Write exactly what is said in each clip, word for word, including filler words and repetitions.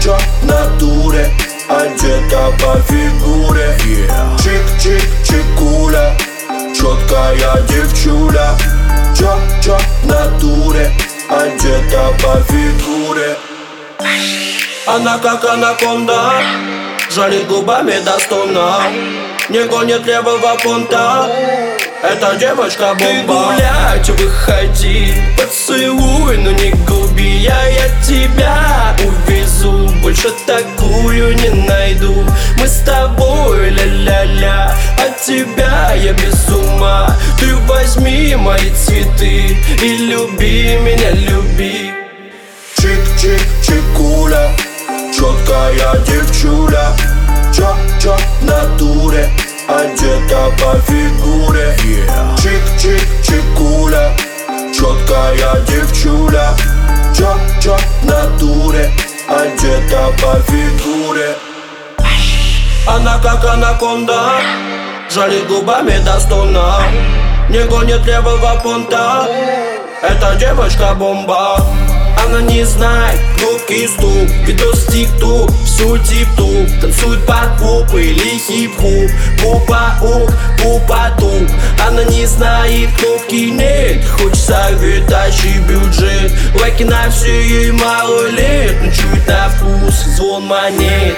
чё в натуре, одета по фигуре. Чик-чик-чикуля, четкая девчуля. Чё, чё в натуре, одета по фигуре. Она как анаконда, жалит губами до стона, не гонит левого понта. Эта девочка бомба. Ты гулять выходи, поцелуй, но не губи. Я, я тебя увезу, больше такую не найду. Мы с тобой ля-ля-ля, от тебя я без ума. Ты возьми мои цветы и люби меня, люби. Чик-чик-чикуля, четкая девчуля. Чё, чё в натуре, одета по фигуре. Чик-чик-чикуля, четкая девчуля. Чё, чё в натуре, одета по фигуре. Она как анаконда, жалит губами до стона, не гонит левого понта. Эта девочка бомба. Она не знает громкий стук, видос тик-тук, всю тип-тук. Танцует под поп или хип-хоп, попа-ук, попа-тук. Она не знает кнопки нет, хочется вытащить бюджет. Лайки на все, ей мало лет, но чуть на вкус звон монет.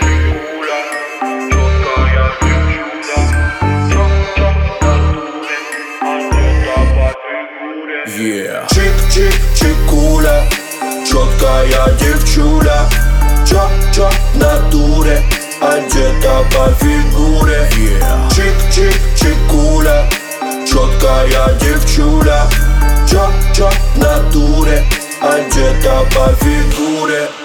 Yeah. Чик-чик-чикуля, четкая девчуля. Чё, чё в натуре, одета по фигуре. Yeah. Чик-чик-чикуля, четкая девчуля. Чё, чё в натуре, одета по фигуре.